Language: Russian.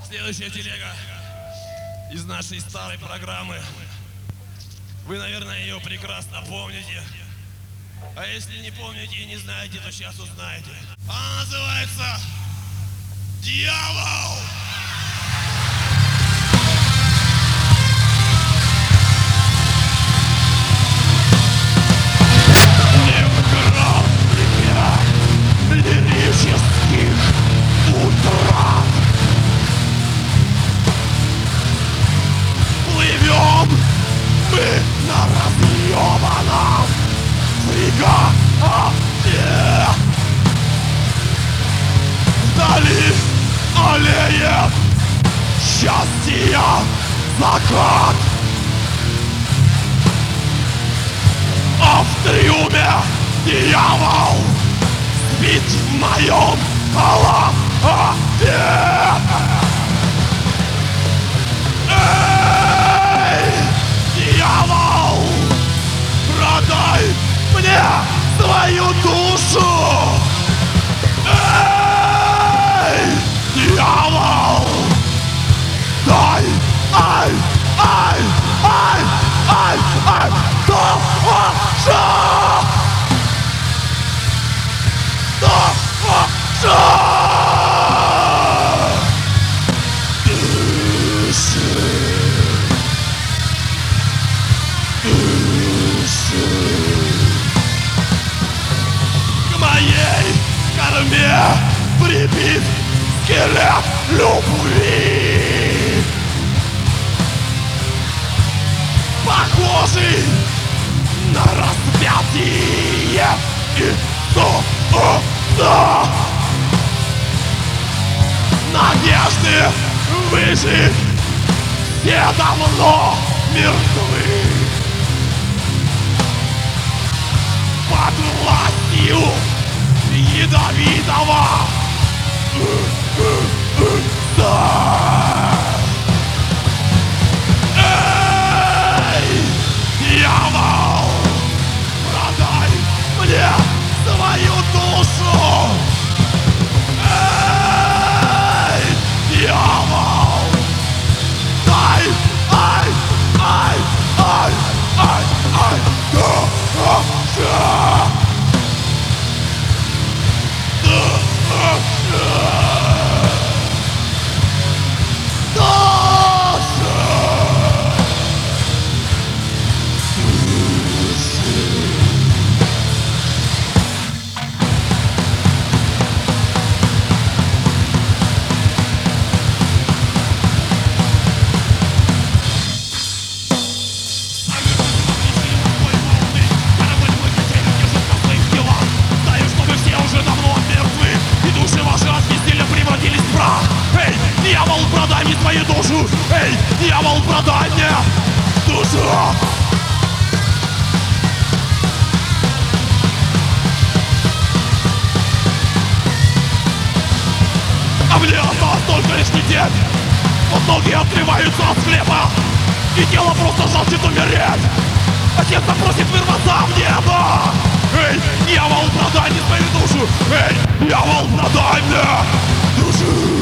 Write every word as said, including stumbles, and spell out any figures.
Следующая телега из нашей старой программы. Вы, наверное, ее прекрасно помните. А если не помните и не знаете, то сейчас узнаете. Она называется «Дьявол». Лирических утрат плывем мы на разъебаном фрегате. Вдали аллеет счастья закат, а в трюме дьявол спит в моем халате. Эй, дьявол, продай мне свою душу. Эй, дьявол, дай, ай, ай, ай, ай, ай, душа. К моей корме прибит скелет любви, похожий на распятие Иисуса. Надежды выжить все давно мертвы. Под властью ядовитого Эй, дьявол, продай мне свою душу. Дьявол, дай, ай, ай, ай, ай, ай, душа, душа. Дьявол, продай мне свою душу! Эй, дьявол, продай мне душу! А мне осталось только лишь лететь! Вот ноги отрываются от хлеба, и тело просто жаждет умереть! А сердце просит вырваться в небо! Эй, дьявол, продай мне свою душу! Эй, дьявол, продай мне душу!